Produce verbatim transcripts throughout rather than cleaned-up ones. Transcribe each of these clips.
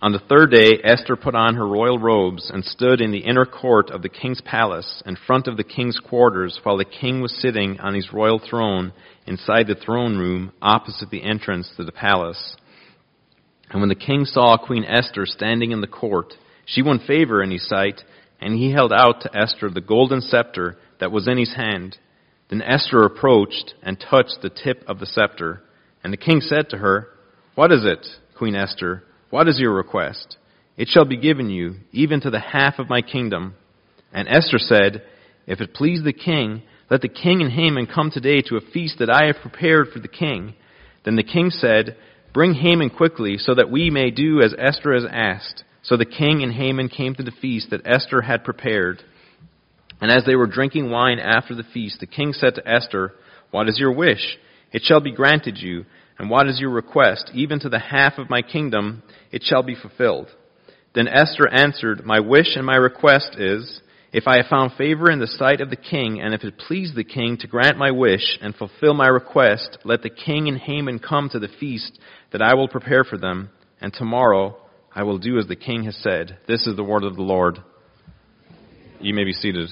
On the third day, Esther put on her royal robes and stood in the inner court of the king's palace in front of the king's quarters while the king was sitting on his royal throne inside the throne room opposite the entrance to the palace. And when the king saw Queen Esther standing in the court, she won favor in his sight, and he held out to Esther the golden scepter that was in his hand. Then Esther approached and touched the tip of the scepter. And the king said to her, "What is it, Queen Esther? What is your request? It shall be given you, even to the half of my kingdom." And Esther said, "If it please the king, let the king and Haman come today to a feast that I have prepared for the king." Then the king said, "Bring Haman quickly, so that we may do as Esther has asked." So the king and Haman came to the feast that Esther had prepared. And as they were drinking wine after the feast, the king said to Esther, "What is your wish? It shall be granted you. And what is your request? Even to the half of my kingdom, it shall be fulfilled." Then Esther answered, "My wish and my request is, if I have found favor in the sight of the king, and if it please the king to grant my wish and fulfill my request, let the king and Haman come to the feast that I will prepare for them, and tomorrow I will do as the king has said." This is the word of the Lord. You may be seated.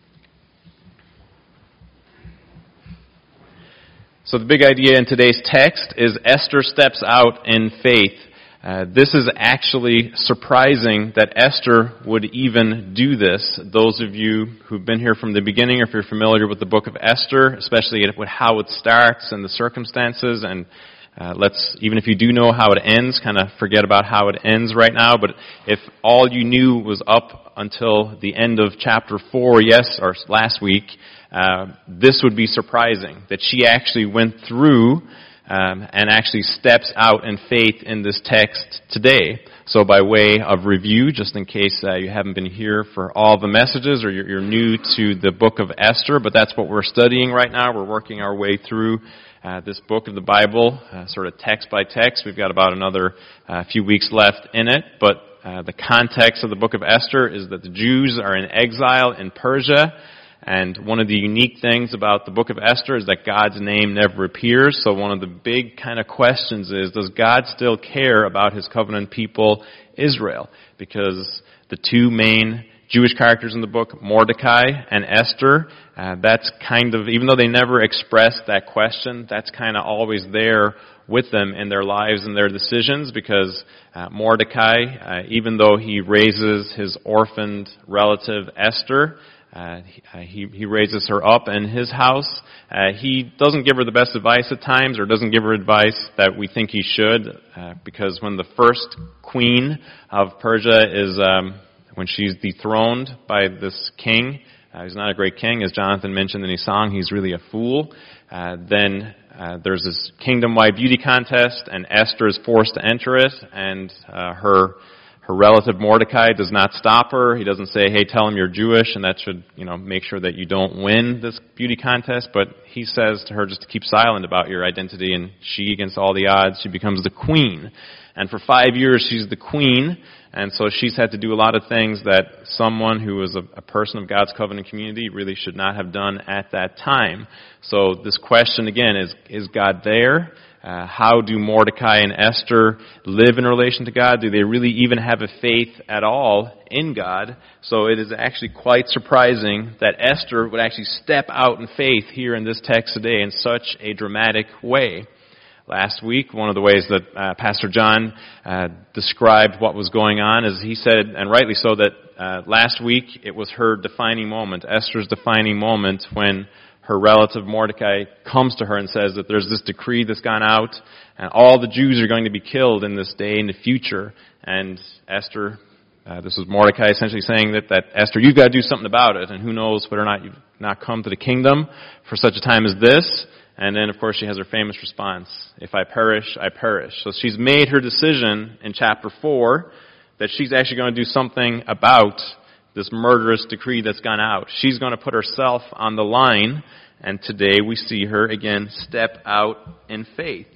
So the big idea in today's text is Esther steps out in faith. Uh, this is actually surprising that Esther would even do this. Those of you who've been here from the beginning, or if you're familiar with the book of Esther, especially with how it starts and the circumstances, and uh, let's, even if you do know how it ends, kind of forget about how it ends right now. But if all you knew was up until the end of chapter four, yes, or last week, Uh, this would be surprising, that she actually went through um, and actually steps out in faith in this text today. So by way of review, just in case uh, you haven't been here for all the messages or you're, you're new to the book of Esther, but that's what we're studying right now. We're working our way through uh, this book of the Bible, uh, sort of text by text. We've got about another uh, few weeks left in it, but uh, the context of the book of Esther is that the Jews are in exile in Persia. And one of the unique things about the book of Esther is that God's name never appears. So one of the big kind of questions is, does God still care about his covenant people, Israel? Because the two main Jewish characters in the book, Mordecai and Esther, uh, that's kind of, even though they never express that question, that's kind of always there with them in their lives and their decisions, because uh, Mordecai, uh, even though he raises his orphaned relative Esther, Uh, he, he raises her up in his house. Uh, he doesn't give her the best advice at times, or doesn't give her advice that we think he should, uh, because when the first queen of Persia is, um, when she's dethroned by this king, uh, he's not a great king, as Jonathan mentioned in his song, he's really a fool. Uh, then uh, there's this kingdom-wide beauty contest, and Esther is forced to enter it, and uh, her Her relative Mordecai does not stop her. He doesn't say, "Hey, tell him you're Jewish, and that should, you know, make sure that you don't win this beauty contest." But he says to her just to keep silent about your identity, and she, against all the odds, she becomes the queen. And for five years, she's the queen, and so she's had to do a lot of things that someone who is a, a person of God's covenant community really should not have done at that time. So this question, again, is, is God there? Uh, how do Mordecai and Esther live in relation to God? Do they really even have a faith at all in God? So it is actually quite surprising that Esther would actually step out in faith here in this text today in such a dramatic way. Last week, one of the ways that uh, Pastor John uh, described what was going on is he said, and rightly so, that uh, last week it was her defining moment, Esther's defining moment, when her relative Mordecai comes to her and says that there's this decree that's gone out, and all the Jews are going to be killed in this day in the future. And Esther, uh, this was Mordecai essentially saying that, that Esther, you've got to do something about it, and who knows whether or not you've not come to the kingdom for such a time as this. And then, of course, she has her famous response, "If I perish, I perish." So she's made her decision in chapter four that she's actually going to do something about this murderous decree that's gone out. She's going to put herself on the line, and today we see her again step out in faith.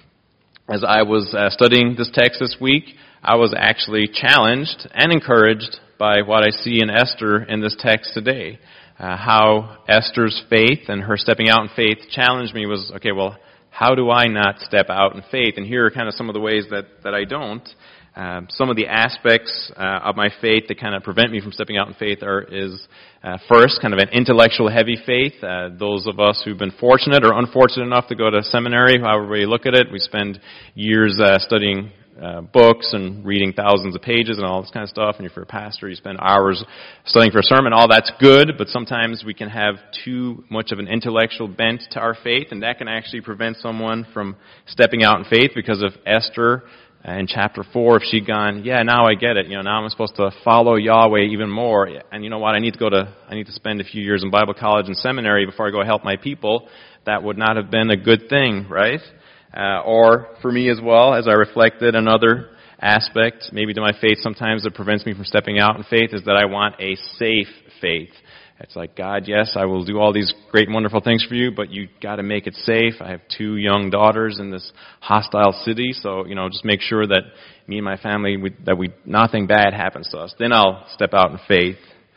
As I was uh, studying this text this week, I was actually challenged and encouraged by what I see in Esther in this text today. Uh, how Esther's faith and her stepping out in faith challenged me was, okay, well, how do I not step out in faith? And here are kind of some of the ways that, that I don't. Um, some of the aspects uh, of my faith that kind of prevent me from stepping out in faith are is uh, first kind of an intellectual heavy faith. Uh, those of us who've been fortunate or unfortunate enough to go to seminary, however you look at it, we spend years uh, studying uh, books and reading thousands of pages and all this kind of stuff. And if you're a pastor, you spend hours studying for a sermon. All that's good, but sometimes we can have too much of an intellectual bent to our faith, and that can actually prevent someone from stepping out in faith. Because of Esther, in chapter four, if she'd gone, yeah, now I get it. You know, now I'm supposed to follow Yahweh even more. And you know what? I need to go to, I need to spend a few years in Bible college and seminary before I go help my people. That would not have been a good thing, right? Uh, or for me as well, as I reflected, another aspect, maybe to my faith sometimes that prevents me from stepping out in faith, is that I want a safe faith. It's like, God, yes, I will do all these great and wonderful things for you, but you got to make it safe. I have two young daughters in this hostile city, so, you know, just make sure that me and my family, we, that we nothing bad happens to us. Then I'll step out in faith.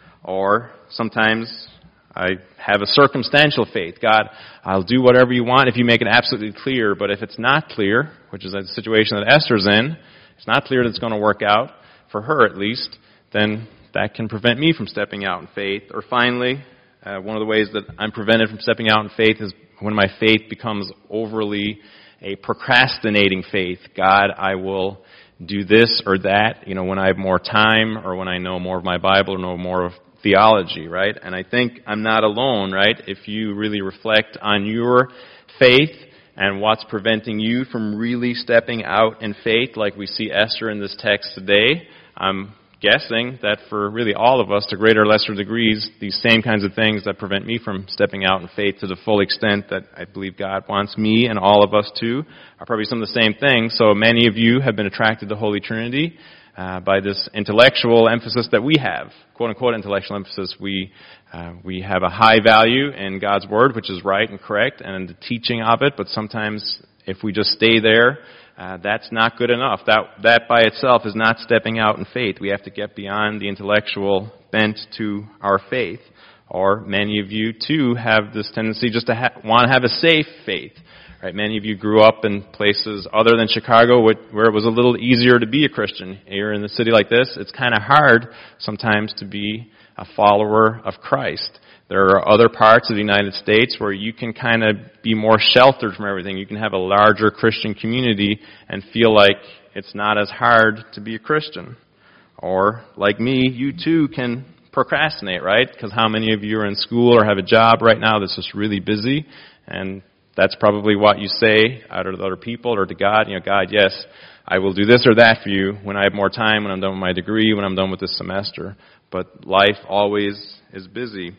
Or sometimes I have a circumstantial faith. God, I'll do whatever you want if you make it absolutely clear, but if it's not clear, which is the situation that Esther's in, it's not clear that it's going to work out, for her at least, then that can prevent me from stepping out in faith. Or finally, uh, one of the ways that I'm prevented from stepping out in faith is when my faith becomes overly a procrastinating faith. God, I will do this or that, you know, when I have more time or when I know more of my Bible or know more of theology, right? And I think I'm not alone, right? If you really reflect on your faith and what's preventing you from really stepping out in faith, like we see Esther in this text today, I'm guessing that for really all of us, to greater or lesser degrees, these same kinds of things that prevent me from stepping out in faith to the full extent that I believe God wants me and all of us to, are probably some of the same things. So many of you have been attracted to Holy Trinity uh, by this intellectual emphasis that we have, quote-unquote intellectual emphasis. We uh, we have a high value in God's Word, which is right and correct, and the teaching of it, but sometimes if we just stay there, Uh, that's not good enough. That that by itself is not stepping out in faith. We have to get beyond the intellectual bent to our faith. Or many of you, too, have this tendency just to ha- want to have a safe faith. Right? Many of you grew up in places other than Chicago where it was a little easier to be a Christian. Here in a city like this, it's kind of hard sometimes to be a follower of Christ. There are other parts of the United States where you can kind of be more sheltered from everything. You can have a larger Christian community and feel like it's not as hard to be a Christian. Or, like me, you too can procrastinate, right? Because how many of you are in school or have a job right now that's just really busy? And that's probably what you say either to other people or to God. You know, God, yes, I will do this or that for you when I have more time, when I'm done with my degree, when I'm done with this semester. But life always is busy.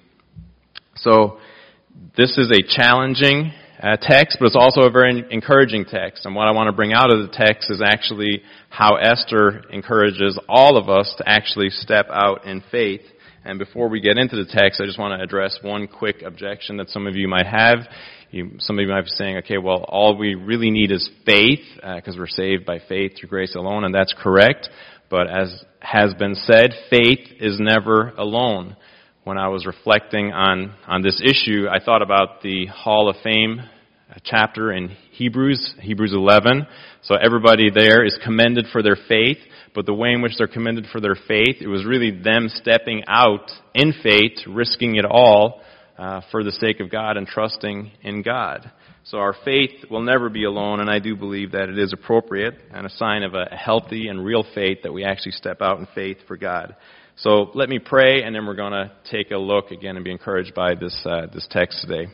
So this is a challenging uh, text, but it's also a very encouraging text. And what I want to bring out of the text is actually how Esther encourages all of us to actually step out in faith. And before we get into the text, I just want to address one quick objection that some of you might have. You, some of you might be saying, okay, well, all we really need is faith, because uh, we're saved by faith through grace alone, and that's correct. But as has been said, faith is never alone. When I was reflecting on, on this issue, I thought about the Hall of Fame chapter in Hebrews, Hebrews eleven. So everybody there is commended for their faith, but the way in which they're commended for their faith, it was really them stepping out in faith, risking it all uh, for the sake of God and trusting in God. So our faith will never be alone, and I do believe that it is appropriate and a sign of a healthy and real faith that we actually step out in faith for God. So let me pray, and then we're going to take a look again and be encouraged by this uh, this text today.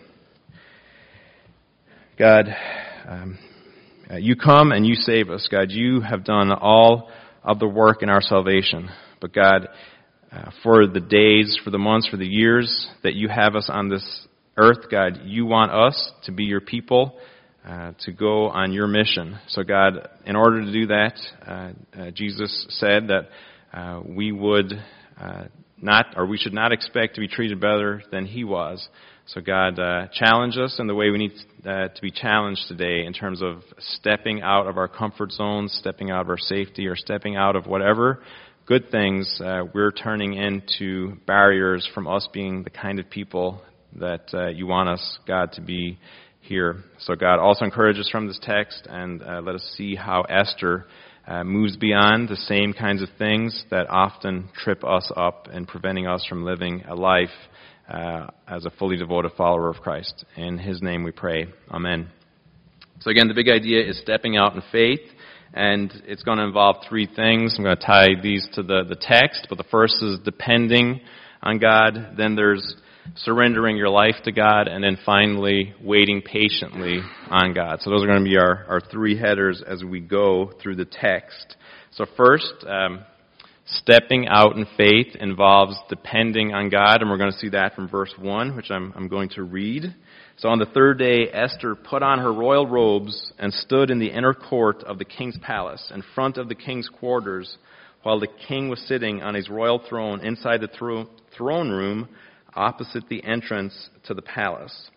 God, um, uh, you come and you save us. God, you have done all of the work in our salvation. But God, uh, for the days, for the months, for the years that you have us on this earth, God, you want us to be your people, uh, to go on your mission. So God, in order to do that, uh, uh, Jesus said that Uh, we would uh, not, or we should not expect to be treated better than he was. So God, uh, challenge us in the way we need uh, to be challenged today in terms of stepping out of our comfort zones, stepping out of our safety, or stepping out of whatever good things uh, we're turning into barriers from us being the kind of people that uh, you want us, God, to be here. So God also encourages from this text, and uh, let us see how Esther uh, moves beyond the same kinds of things that often trip us up and preventing us from living a life uh, as a fully devoted follower of Christ. In His name we pray. Amen. So again, the big idea is stepping out in faith, and it's going to involve three things. I'm going to tie these to the, the text, but the first is depending on God. Then there's surrendering your life to God, and then finally waiting patiently on God. So those are going to be our, our three headers as we go through the text. So first, um, stepping out in faith involves depending on God, and we're going to see that from verse one, which I'm, I'm going to read. So on the third day, Esther put on her royal robes and stood in the inner court of the king's palace, in front of the king's quarters, while the king was sitting on his royal throne inside the thro- throne room opposite the entrance to the palace.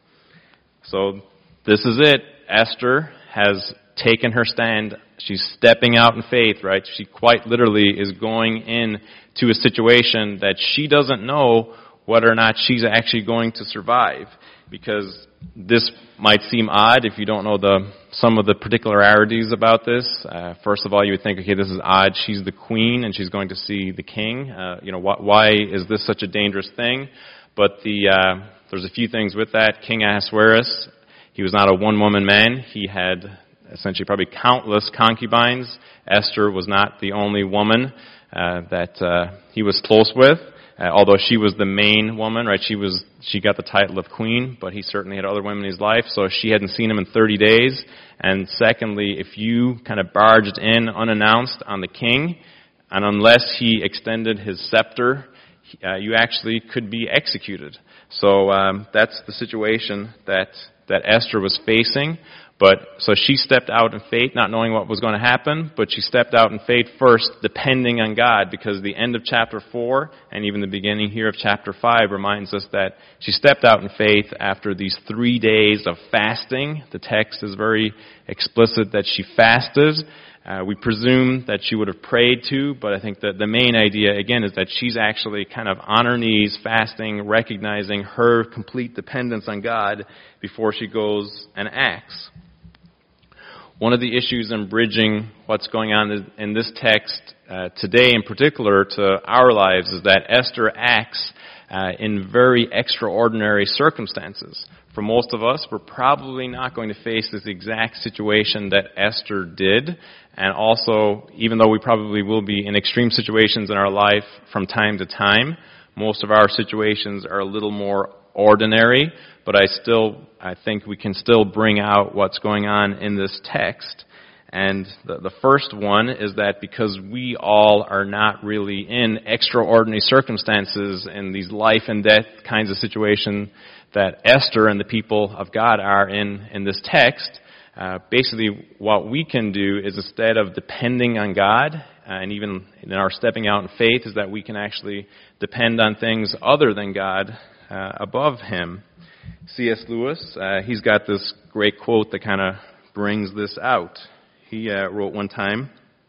So this is it. Esther has taken her stand. She's stepping out in faith, right? She quite literally is going into a situation that she doesn't know whether or not she's actually going to survive. Because this might seem odd if you don't know the some of the particularities about this. Uh, first of all, you would think, okay, this is odd. She's the queen and she's going to see the king. Uh, you know, wh- why is this such a dangerous thing? But the uh, there's a few things with that. King Ahasuerus, he was not a one-woman man. He had essentially probably countless concubines. Esther was not the only woman uh, that uh, he was close with. Uh, although she was the main woman, right? She was she got the title of queen, but he certainly had other women in his life. So she hadn't seen him in thirty days. And secondly, if you kind of barged in unannounced on the king, and unless he extended his scepter, uh, you actually could be executed. So um, that's the situation that that Esther was facing. But so she stepped out in faith, not knowing what was going to happen, but she stepped out in faith first, depending on God, because the end of chapter four and even the beginning here of chapter five reminds us that she stepped out in faith after these three days of fasting. The text is very explicit that she fasted. Uh, we presume that she would have prayed too, but I think that the main idea, again, is that she's actually kind of on her knees, fasting, recognizing her complete dependence on God before she goes and acts. One of the issues in bridging what's going on in this text uh, today in particular to our lives is that Esther acts uh, in very extraordinary circumstances. For most of us, we're probably not going to face this exact situation that Esther did. And also, even though we probably will be in extreme situations in our life from time to time, most of our situations are a little more ordinary, but I still, I think we can still bring out what's going on in this text. And the, the first one is that because we all are not really in extraordinary circumstances in these life and death kinds of situations that Esther and the people of God are in in this text, uh, basically what we can do is instead of depending on God, uh, and even in our stepping out in faith, is that we can actually depend on things other than God uh, above Him. C S Lewis, uh, he's got this great quote that kind of brings this out. He uh, wrote one time,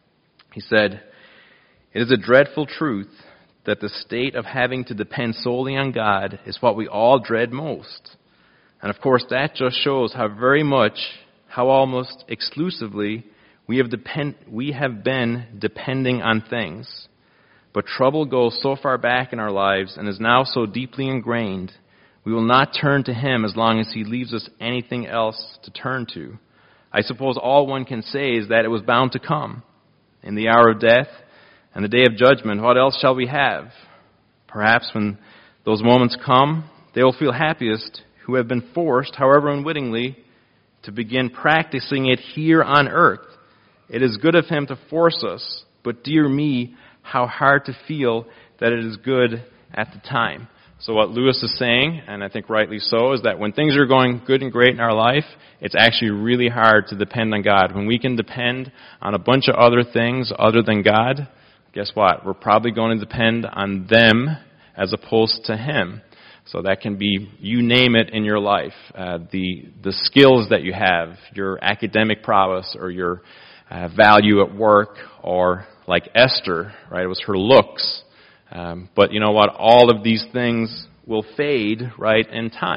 he said, "It is a dreadful truth that the state of having to depend solely on God is what we all dread most. And of course that just shows how very much, how almost exclusively we have depend we have been depending on things. But trouble goes so far back in our lives and is now so deeply ingrained, we will not turn to Him as long as He leaves us anything else to turn to. I suppose all one can say is that it was bound to come. In the hour of death and the day of judgment, what else shall we have? Perhaps when those moments come, they will feel happiest who have been forced, however unwittingly, to begin practicing it here on earth. It is good of Him to force us, but dear me, how hard to feel that it is good at the time." So what Lewis is saying, and I think rightly so, is that when things are going good and great in our life, it's actually really hard to depend on God. When we can depend on a bunch of other things other than God, guess what? We're probably going to depend on them as opposed to Him. So that can be, you name it in your life, uh, the the skills that you have, your academic prowess, or your uh, value at work, or like Esther, right? It was her looks. Um, but you know what? All of these things will fade, right, in time.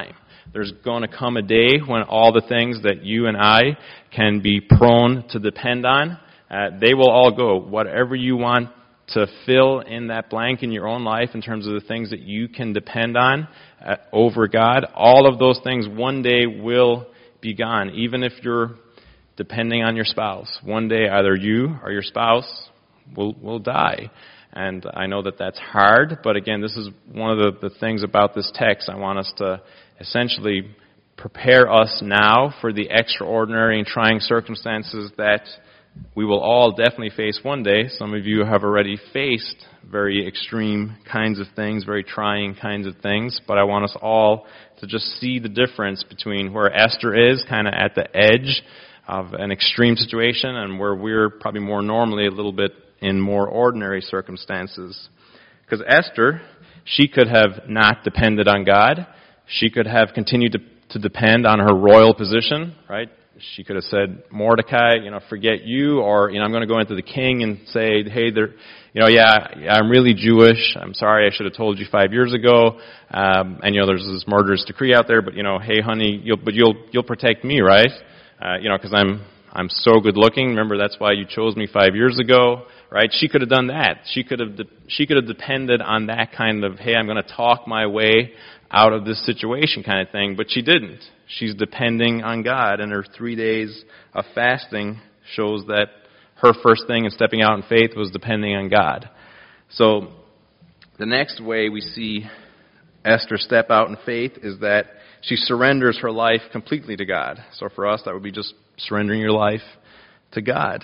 There's going to come a day when all the things that you and I can be prone to depend on, uh, they will all go. Whatever you want to fill in that blank in your own life in terms of the things that you can depend on uh, over God, all of those things one day will be gone, even if you're depending on your spouse. One day either you or your spouse will will die. And I know that that's hard, but again, this is one of the, the things about this text. I want us to essentially prepare us now for the extraordinary and trying circumstances that we will all definitely face one day. Some of you have already faced very extreme kinds of things, very trying kinds of things, but I want us all to just see the difference between where Esther is, kind of at the edge of an extreme situation, and where we're probably more normally a little bit in more ordinary circumstances. Because Esther, she could have not depended on God. She could have continued to, to depend on her royal position, right? She could have said, Mordecai, you know, forget you, or, you know, I'm going to go into the king and say, hey, there, you know, yeah, I'm really Jewish. I'm sorry, I should have told you five years ago. Um, and, you know, there's this murderous decree out there, but, you know, hey, honey, you'll, but you'll, you'll protect me, right? Uh, you know, because I'm, I'm so good looking. Remember, that's why you chose me five years ago, right? She could have done that. She could have, de- she could have depended on that kind of, hey, I'm going to talk my way out of this situation kind of thing, but she didn't. She's depending on God, and her three days of fasting shows that her first thing in stepping out in faith was depending on God. So the next way we see Esther step out in faith is that she surrenders her life completely to God. So for us, that would be just surrendering your life to God.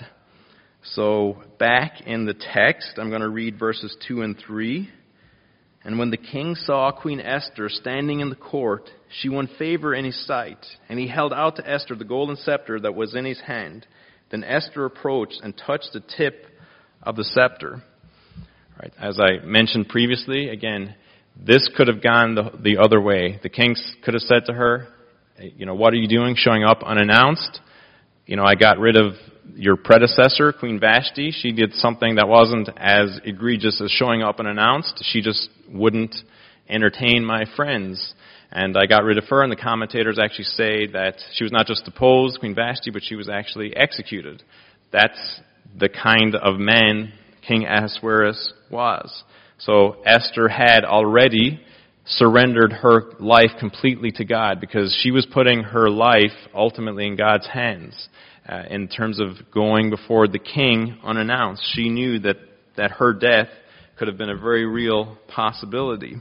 So back in the text, I'm going to read verses two and three. And when the king saw Queen Esther standing in the court, she won favor in his sight, and he held out to Esther the golden scepter that was in his hand. Then Esther approached and touched the tip of the scepter. Right. As I mentioned previously, again, this could have gone the, the other way. The king could have said to her, you know, what are you doing showing up unannounced? You know, I got rid of your predecessor, Queen Vashti. She did something that wasn't as egregious as showing up unannounced. She just wouldn't entertain my friends. And I got rid of her, and the commentators actually say that she was not just deposed, Queen Vashti, but she was actually executed. That's the kind of man King Ahasuerus was. So Esther had already surrendered her life completely to God, because she was putting her life ultimately in God's hands. Uh, in terms of going before the king unannounced, she knew that, that her death could have been a very real possibility.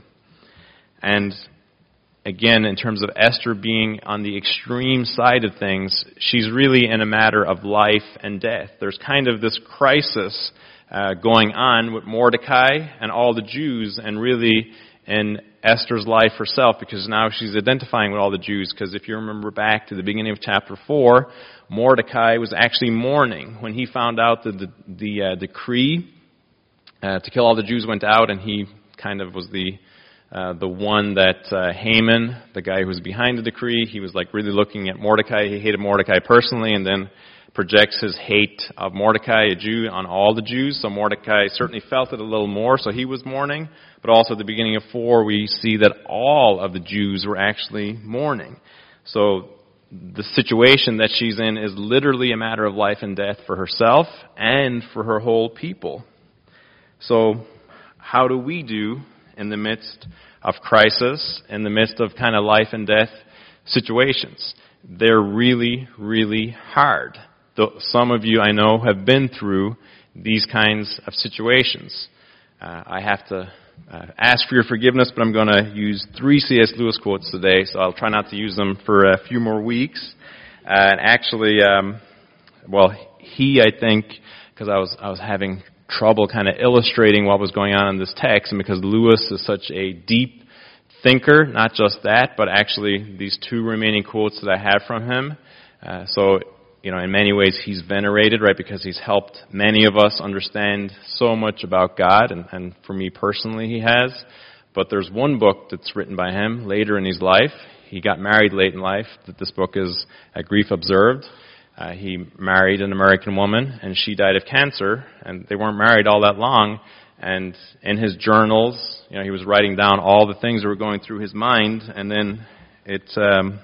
And again, in terms of Esther being on the extreme side of things, she's really in a matter of life and death. There's kind of this crisis uh, going on with Mordecai and all the Jews, and really in Esther's life herself, because now she's identifying with all the Jews. Because if you remember back to the beginning of chapter four, Mordecai was actually mourning when he found out that the, the uh, decree uh, to kill all the Jews went out, and he kind of was the uh, the one that uh, Haman, the guy who was behind the decree, he was like really looking at Mordecai. He hated Mordecai personally, and then projects his hate of Mordecai, a Jew, on all the Jews. So Mordecai certainly felt it a little more, so he was mourning. But also at the beginning of four, we see that all of the Jews were actually mourning. So the situation that she's in is literally a matter of life and death for herself and for her whole people. So how do we do in the midst of crisis, in the midst of kind of life and death situations? They're really, really hard. Some of you, I know, have been through these kinds of situations. Uh, I have to uh, ask for your forgiveness, but I'm going to use three C S Lewis quotes today, so I'll try not to use them for a few more weeks. Uh, and actually, um, well, he, I think, because I was I was having trouble kind of illustrating what was going on in this text, and because Lewis is such a deep thinker, not just that, but actually these two remaining quotes that I have from him. Uh, so, you know, in many ways he's venerated, right, because he's helped many of us understand so much about God, and, and for me personally he has. But there's one book that's written by him later in his life. He got married late in life. That this book is A Grief Observed. Uh, he married an American woman, and she died of cancer, and they weren't married all that long. And in his journals, you know, he was writing down all the things that were going through his mind, and then it um,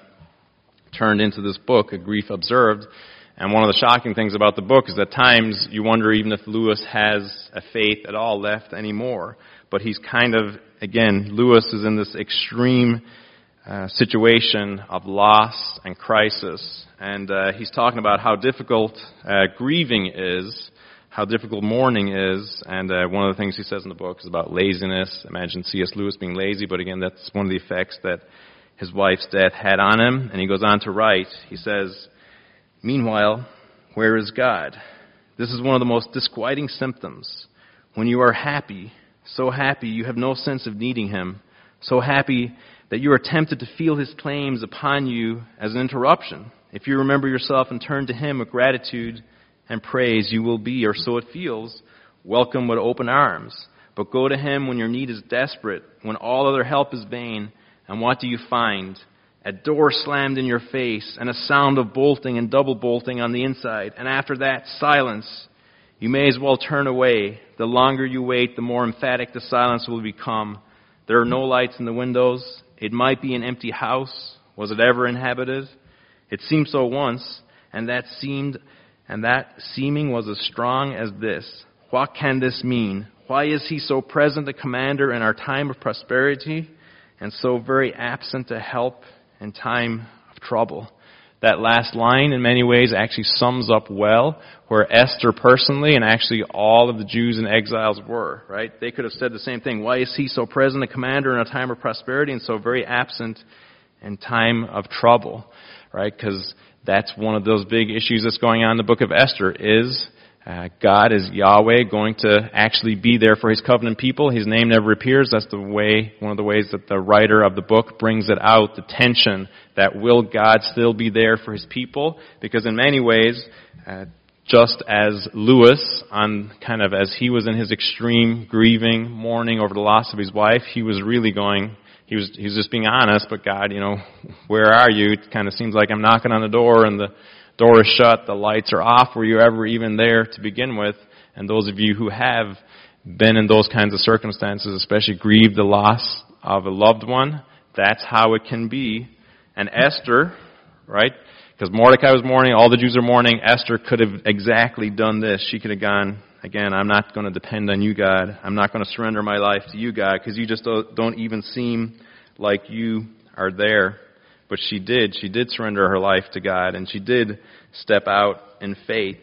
turned into this book, A Grief Observed. And one of the shocking things about the book is at times you wonder even if Lewis has a faith at all left anymore. But he's kind of, again, Lewis is in this extreme uh, situation of loss and crisis. And uh, he's talking about how difficult uh, grieving is, how difficult mourning is. And uh, one of the things he says in the book is about laziness. Imagine C S Lewis being lazy, but again, that's one of the effects that his wife's death had on him. And he goes on to write, he says, "Meanwhile, where is God? This is one of the most disquieting symptoms. When you are happy, so happy you have no sense of needing Him, so happy that you are tempted to feel His claims upon you as an interruption. If you remember yourself and turn to Him with gratitude and praise, you will be, or so it feels, welcome with open arms. But go to Him when your need is desperate, when all other help is vain, and what do you find? A door slammed in your face, and a sound of bolting and double bolting on the inside. And after that, silence. You may as well turn away. The longer you wait, the more emphatic the silence will become. There are no lights in the windows. It might be an empty house. Was it ever inhabited? It seemed so once, and that seemed, and that seeming was as strong as this. What can this mean? Why is He so present a commander in our time of prosperity, and so very absent to help in time of trouble? That last line, in many ways, actually sums up well where Esther personally and actually all of the Jews and exiles were, right? They could have said the same thing. Why is He so present a commander in a time of prosperity and so very absent in time of trouble, right? Because that's one of those big issues that's going on in the book of Esther is uh, God is Yahweh going to actually be there for His covenant people. His name never appears. That's the way, one of the ways that the writer of the book brings it out, the tension that will God still be there for His people? Because in many ways, uh, just as Lewis, on kind of as he was in his extreme grieving, mourning over the loss of his wife, he was really going, he was, he was just being honest, but God, you know, where are you? It kind of seems like I'm knocking on the door and the door is shut, the lights are off. Were you ever even there to begin with? And those of you who have been in those kinds of circumstances, especially grieved the loss of a loved one, that's how it can be. And Esther, right? Because Mordecai was mourning, all the Jews are mourning. Esther could have exactly done this. She could have gone, again, I'm not going to depend on you, God. I'm not going to surrender my life to you, God, because you just don't even seem like you are there. But she did. She did surrender her life to God, and she did step out in faith.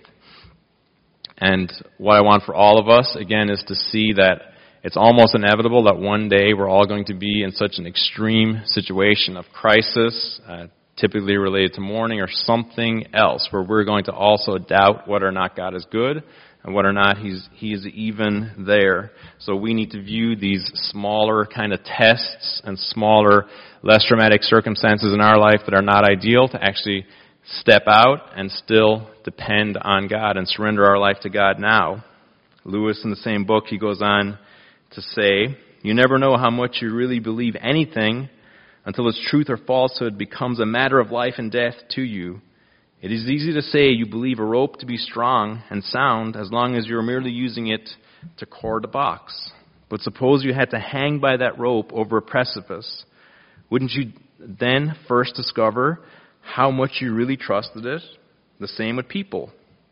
And what I want for all of us, again, is to see that it's almost inevitable that one day we're all going to be in such an extreme situation of crisis, uh, typically related to mourning or something else, where we're going to also doubt whether or not God is good and whether or not He's He is even there. So we need to view these smaller kind of tests and smaller, less dramatic circumstances in our life that are not ideal to actually step out and still depend on God and surrender our life to God now. Lewis, in the same book, he goes on to say, you never know how much you really believe anything until its truth or falsehood becomes a matter of life and death to you. It is easy to say you believe a rope to be strong and sound as long as you're merely using it to cord a box. But suppose you had to hang by that rope over a precipice. Wouldn't you then first discover how much you really trusted it? The same with people.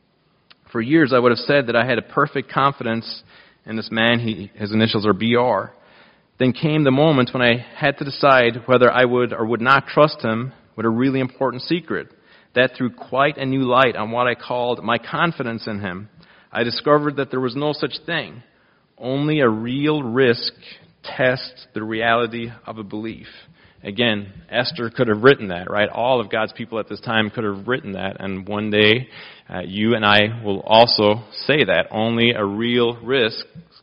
For years I would have said that I had a perfect confidence in this man. He, his initials are B R. Then came the moment when I had to decide whether I would or would not trust him with a really important secret. That threw quite a new light on what I called my confidence in him. I discovered that there was no such thing. Only a real risk tests the reality of a belief. Again, Esther could have written that, right? All of God's people at this time could have written that. And one day, uh, you and I will also say that. Only a real risk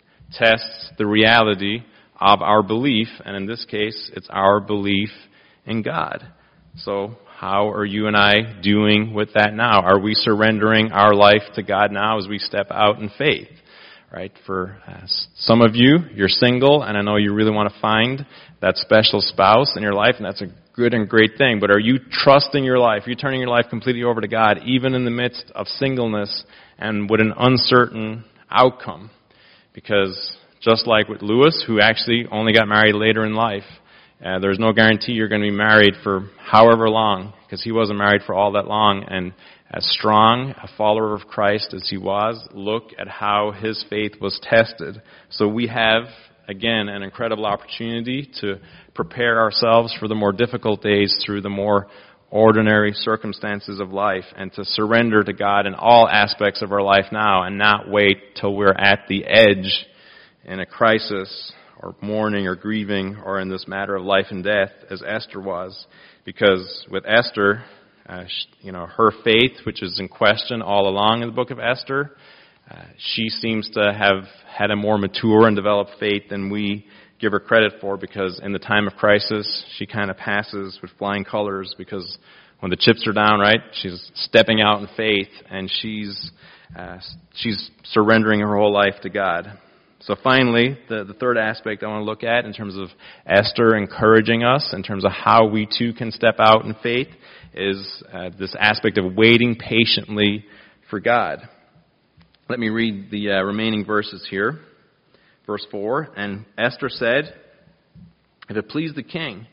tests the reality of our belief. And in this case, it's our belief in God. So how are you and I doing with that now? Are we surrendering our life to God now as we step out in faith? Right? For uh, some of you, you're single, and I know you really want to find that special spouse in your life, and that's a good and great thing. But are you trusting your life? Are you turning your life completely over to God, even in the midst of singleness and with an uncertain outcome? Because just like with Lewis, who actually only got married later in life, Uh, there's no guarantee you're going to be married for however long, because he wasn't married for all that long. And as strong a follower of Christ as he was, look at how his faith was tested. So we have, again, an incredible opportunity to prepare ourselves for the more difficult days through the more ordinary circumstances of life, and to surrender to God in all aspects of our life now, and not wait till we're at the edge in a crisis or mourning or grieving or in this matter of life and death as Esther was. Because with Esther, uh, she, you know, her faith, which is in question all along in the book of Esther, uh, she seems to have had a more mature and developed faith than we give her credit for, because in the time of crisis, she kind of passes with flying colors, because when the chips are down, right, she's stepping out in faith, and she's uh, she's surrendering her whole life to God. So finally, the, the third aspect I want to look at in terms of Esther encouraging us, in terms of how we too can step out in faith, is uh, this aspect of waiting patiently for God. Let me read the uh, remaining verses here. Verse four, and Esther said, if it please the king,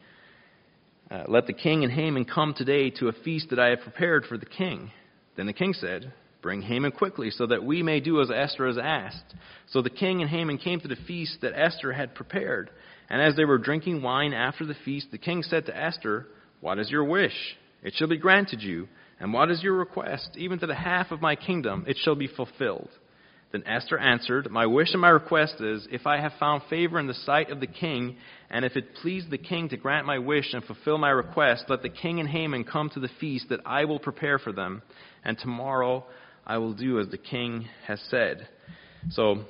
uh, let the king and Haman come today to a feast that I have prepared for the king. Then the king said, bring Haman quickly, so that we may do as Esther has asked. So the king and Haman came to the feast that Esther had prepared. And as they were drinking wine after the feast, the king said to Esther, what is your wish? It shall be granted you. And what is your request? Even to the half of my kingdom, it shall be fulfilled. Then Esther answered, my wish and my request is, if I have found favor in the sight of the king, and if it please the king to grant my wish and fulfill my request, let the king and Haman come to the feast that I will prepare for them, and tomorrow I will do as the king has said. So,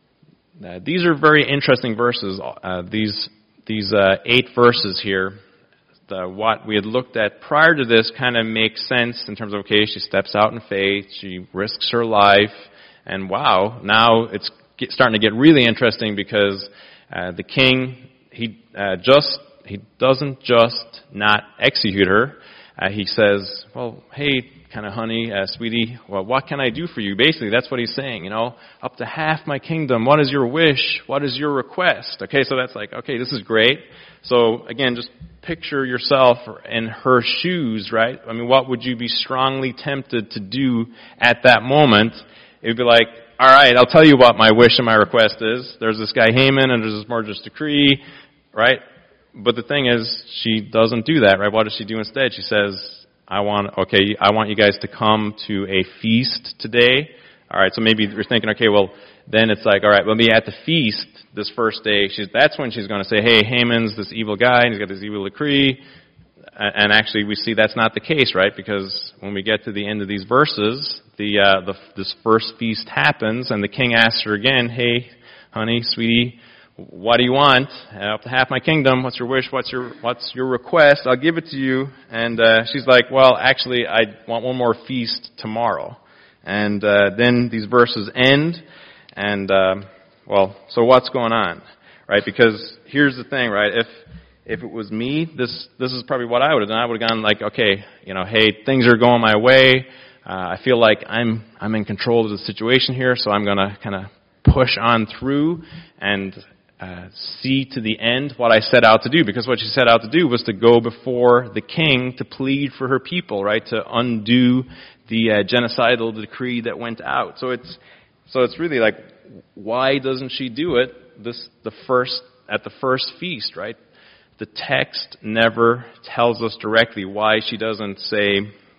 uh, these are very interesting verses. Uh, these these uh, eight verses here, the, what we had looked at prior to this kind of makes sense in terms of, okay, she steps out in faith, she risks her life, and wow, now it's get, starting to get really interesting, because uh, the king, he uh, just he doesn't just not execute her. Uh, he says, well, hey, kind of honey, uh, sweetie, well, what can I do for you? Basically, that's what he's saying, you know, up to half my kingdom. What is your wish? What is your request? Okay, so that's like, okay, this is great. So again, just picture yourself in her shoes, right? I mean, what would you be strongly tempted to do at that moment? It would be like, all right, I'll tell you what my wish and my request is. There's this guy Haman, and there's this murderous decree, right? But the thing is, she doesn't do that, right? What does she do instead? She says, I want, okay, I want you guys to come to a feast today. All right, so maybe you're thinking, okay, well, then it's like, all right, we'll be at the feast this first day. She's, that's when she's going to say, hey, Haman's this evil guy, and he's got this evil decree. And actually, we see that's not the case, right? Because when we get to the end of these verses, the, uh, the this first feast happens, and the king asks her again, hey, honey, sweetie, what do you want? Uh, up to half my kingdom. What's your wish? What's your what's your request? I'll give it to you. And uh, she's like, well, actually, I want one more feast tomorrow. And uh, then these verses end, and uh, well, so what's going on, right? Because here's the thing, right? If If it was me, this this is probably what I would have done. I would have gone like, okay, you know, hey, things are going my way. Uh, I feel like I'm I'm in control of the situation here, so I'm going to kind of push on through and uh, see to the end what I set out to do. Because what she set out to do was to go before the king to plead for her people, right, to undo the uh, genocidal decree that went out. So it's so it's really like, why doesn't she do it this the first at the first feast, right? The text never tells us directly why she doesn't say,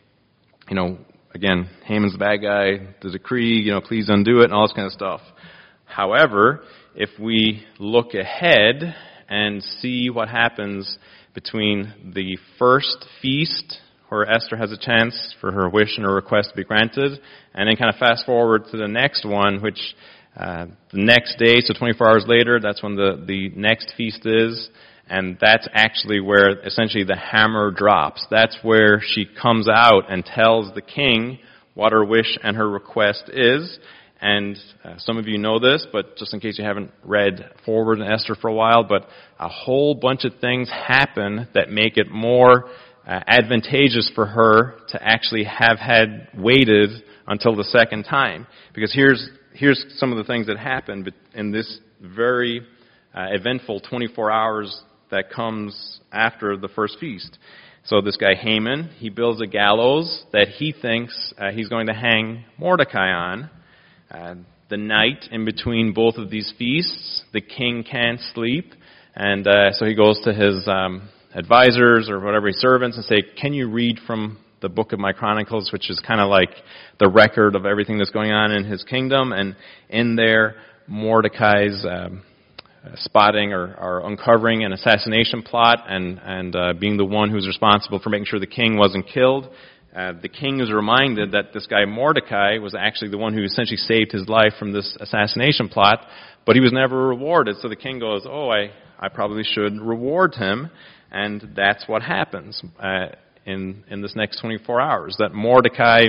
you know, again, Haman's the bad guy, the decree, you know, please undo it, and all this kind of stuff. However, if we look ahead and see what happens between the first feast, where Esther has a chance for her wish and her request to be granted, and then kind of fast forward to the next one, which uh, the next day, so twenty-four hours later, that's when the, the next feast is. And that's actually where essentially the hammer drops. That's where she comes out and tells the king what her wish and her request is. And uh, some of you know this, but just in case you haven't read forward in Esther for a while, but a whole bunch of things happen that make it more uh, advantageous for her to actually have had waited until the second time. Because here's here's some of the things that happened in this very uh, eventful twenty-four hours that comes after the first feast. So this guy Haman, he builds a gallows that he thinks uh, he's going to hang Mordecai on. Uh, the night in between both of these feasts, the king can't sleep, and uh, so he goes to his um, advisors or whatever, his servants, and say, can you read from the book of my Chronicles, which is kind of like the record of everything that's going on in his kingdom, and in there, Mordecai's um, spotting or, or uncovering an assassination plot and, and uh, being the one who's responsible for making sure the king wasn't killed. Uh, the king is reminded that this guy Mordecai was actually the one who essentially saved his life from this assassination plot, but he was never rewarded. So the king goes, oh, I, I probably should reward him. And that's what happens uh, in, in this next twenty-four hours, that Mordecai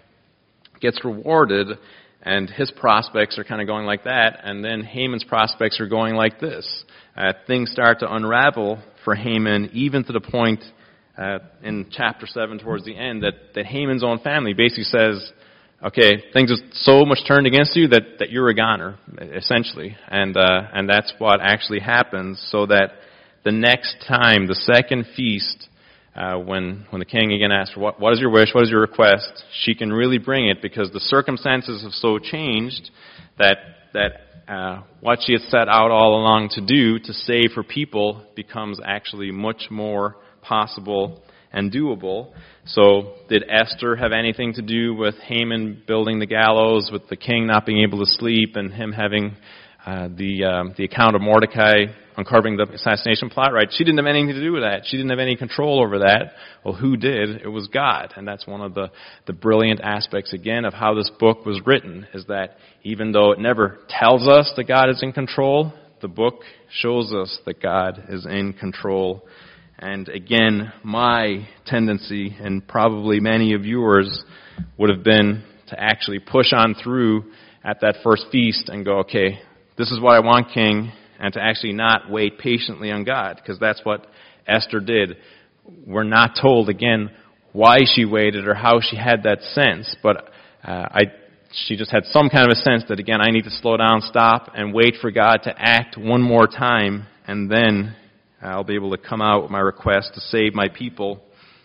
gets rewarded, and his prospects are kind of going like that, and then Haman's prospects are going like this. Uh, things start to unravel for Haman, even to the point uh, in chapter seven towards the end that, that Haman's own family basically says, okay, things are so much turned against you that, that you're a goner, essentially. And, uh, and that's what actually happens, so that the next time, the second feast, Uh, when when the king again asks her, what, what is your wish, what is your request, she can really bring it, because the circumstances have so changed that that uh, what she had set out all along to do, to save her people, becomes actually much more possible and doable. So did Esther have anything to do with Haman building the gallows, with the king not being able to sleep, and him having uh, the um, the account of Mordecai uncovering the assassination plot, right? She didn't have anything to do with that. She didn't have any control over that. Well, who did? It was God. And that's one of the, the brilliant aspects, again, of how this book was written, is that even though it never tells us that God is in control, the book shows us that God is in control. And again, my tendency, and probably many of yours, would have been to actually push on through at that first feast and go, okay, this is what I want, King, and to actually not wait patiently on God, because that's what Esther did. We're not told, again, why she waited or how she had that sense, but uh, I, she just had some kind of a sense that, again, I need to slow down, stop, and wait for God to act one more time, and then I'll be able to come out with my request to save my people.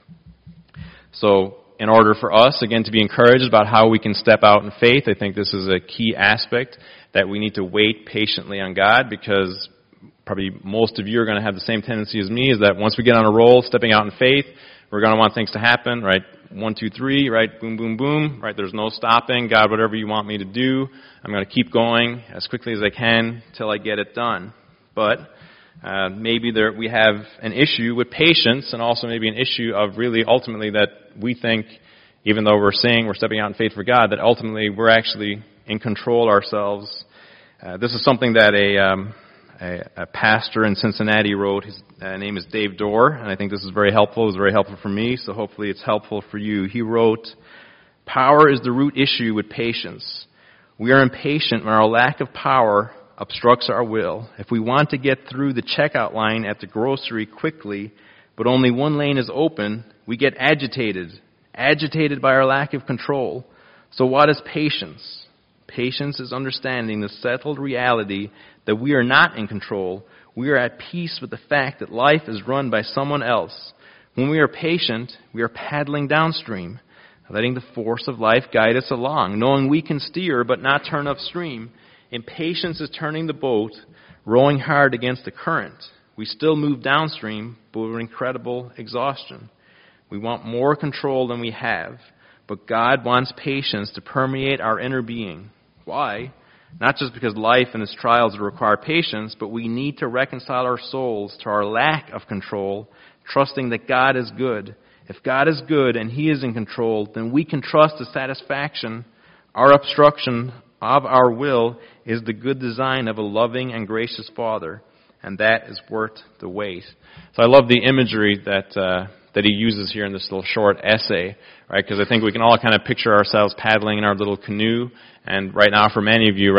So in order for us, again, to be encouraged about how we can step out in faith, I think this is a key aspect, that we need to wait patiently on God, because probably most of you are going to have the same tendency as me, is that once we get on a roll, stepping out in faith, we're going to want things to happen, right? One, two, three, right? Boom, boom, boom, right? There's no stopping. God, whatever you want me to do, I'm going to keep going as quickly as I can till I get it done. But uh, maybe there we have an issue with patience, and also maybe an issue of really ultimately that we think, even though we're saying we're stepping out in faith for God, that ultimately we're actually in control ourselves. Uh, this is something that a, um, a, a pastor in Cincinnati wrote. His uh, name is Dave Dorr, and I think this is very helpful. It was very helpful for me, so hopefully it's helpful for you. He wrote, "Power is the root issue with patience. We are impatient when our lack of power obstructs our will. If we want to get through the checkout line at the grocery quickly, but only one lane is open, we get agitated, agitated by our lack of control. So what is patience? Patience is understanding the settled reality that we are not in control. We are at peace with the fact that life is run by someone else. When we are patient, we are paddling downstream, letting the force of life guide us along, knowing we can steer but not turn upstream. Impatience is turning the boat, rowing hard against the current. We still move downstream, but with incredible exhaustion. We want more control than we have, but God wants patience to permeate our inner being. Why? Not just because life and its trials require patience, but we need to reconcile our souls to our lack of control, trusting that God is good. If God is good and He is in control, then we can trust the satisfaction, our obstruction of our will is the good design of a loving and gracious Father, and that is worth the wait. So I love the imagery that uh, that he uses here in this little short essay, right? Because I think we can all kind of picture ourselves paddling in our little canoe, and right now for many of you, right,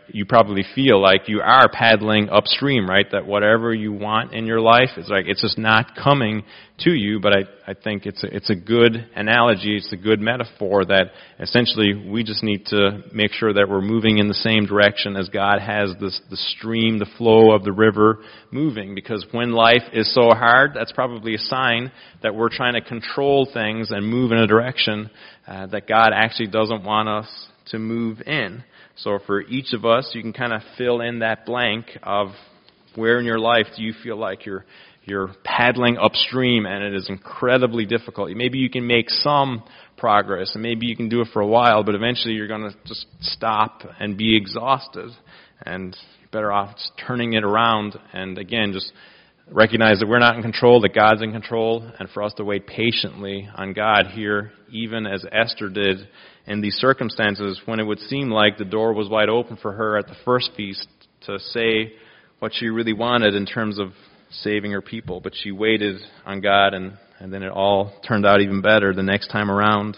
you probably feel like you are paddling upstream, right? That whatever you want in your life, it's like it's just not coming to you. But I, I think it's a, it's a good analogy, it's a good metaphor that essentially we just need to make sure that we're moving in the same direction as God has this, the stream, the flow of the river moving. Because when life is so hard, that's probably a sign that we're trying to control things and move in a direction uh, that God actually doesn't want us to move in. So for each of us, you can kind of fill in that blank of where in your life do you feel like you're you're paddling upstream and it is incredibly difficult. Maybe you can make some progress and maybe you can do it for a while, but eventually you're going to just stop and be exhausted. And you're better off just turning it around and again just recognize that we're not in control, that God's in control, and for us to wait patiently on God here, even as Esther did in these circumstances when it would seem like the door was wide open for her at the first feast to say what she really wanted in terms of saving her people. But she waited on God, and, and then it all turned out even better the next time around.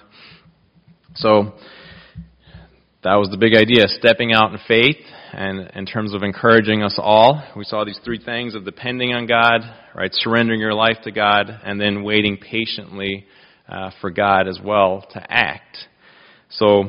So that was the big idea, stepping out in faith. And in terms of encouraging us all, we saw these three things of depending on God, right, surrendering your life to God, and then waiting patiently uh, for God as well to act. So,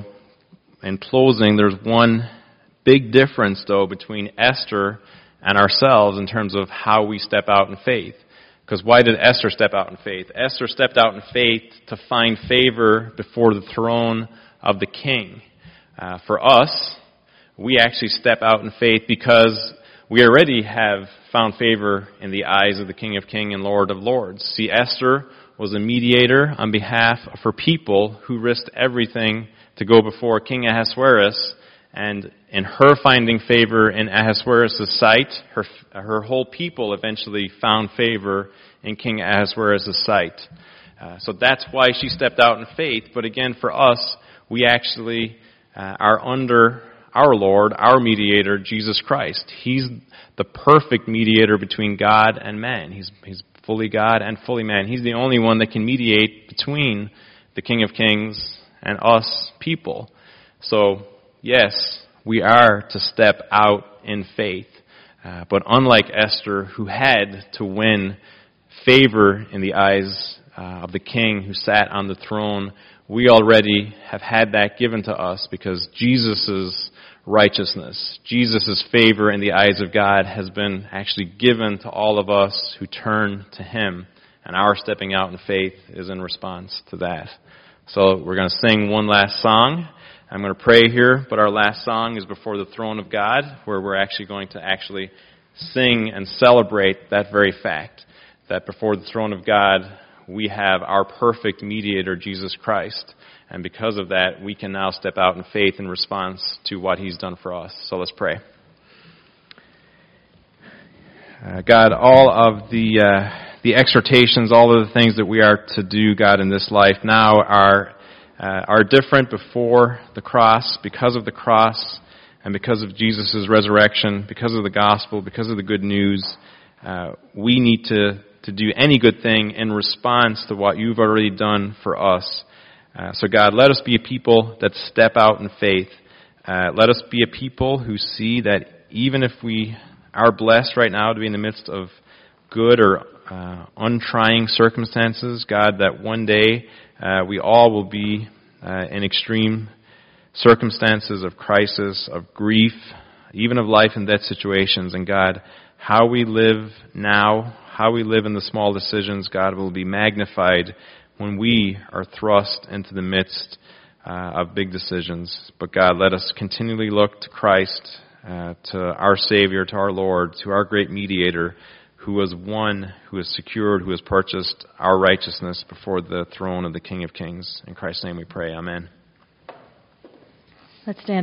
in closing, there's one big difference, though, between Esther and ourselves in terms of how we step out in faith. Because why did Esther step out in faith? Esther stepped out in faith to find favor before the throne of the king. Uh, for us, we actually step out in faith because we already have found favor in the eyes of the King of Kings and Lord of Lords. See, Esther was a mediator on behalf of her people who risked everything to go before King Ahasuerus. And in her finding favor in Ahasuerus' sight, her her whole people eventually found favor in King Ahasuerus' sight. Uh, so that's why she stepped out in faith. But again, for us, we actually uh, are under our Lord, our mediator, Jesus Christ. He's the perfect mediator between God and man. He's he's fully God and fully man. He's the only one that can mediate between the King of Kings and us people. So, yes, we are to step out in faith. Uh, but unlike Esther, who had to win favor in the eyes uh, of the king who sat on the throne, we already have had that given to us because Jesus' righteousness, Jesus' favor in the eyes of God has been actually given to all of us who turn to Him. And our stepping out in faith is in response to that. So we're going to sing one last song. I'm going to pray here, but our last song is before the throne of God, where we're actually going to actually sing and celebrate that very fact, that before the throne of God, we have our perfect mediator, Jesus Christ. And because of that, we can now step out in faith in response to what He's done for us. So let's pray. Uh, God, all of the uh, the exhortations, all of the things that we are to do, God, in this life now are uh, are different before the cross, because of the cross, and because of Jesus' resurrection, because of the gospel, because of the good news. Uh, we need to, to do any good thing in response to what You've already done for us. Uh, so God, let us be a people that step out in faith. Uh, let us be a people who see that even if we are blessed right now to be in the midst of good or uh, untrying circumstances, God, that one day uh, we all will be uh, in extreme circumstances of crisis, of grief, even of life and death situations. And God, how we live now, how we live in the small decisions, God, will be magnified when we are thrust into the midst uh, of big decisions. But God, let us continually look to Christ, uh, to our Savior, to our Lord, to our great mediator, who has won, who has secured, who has purchased our righteousness before the throne of the King of Kings. In Christ's name we pray. Amen. Let's stand.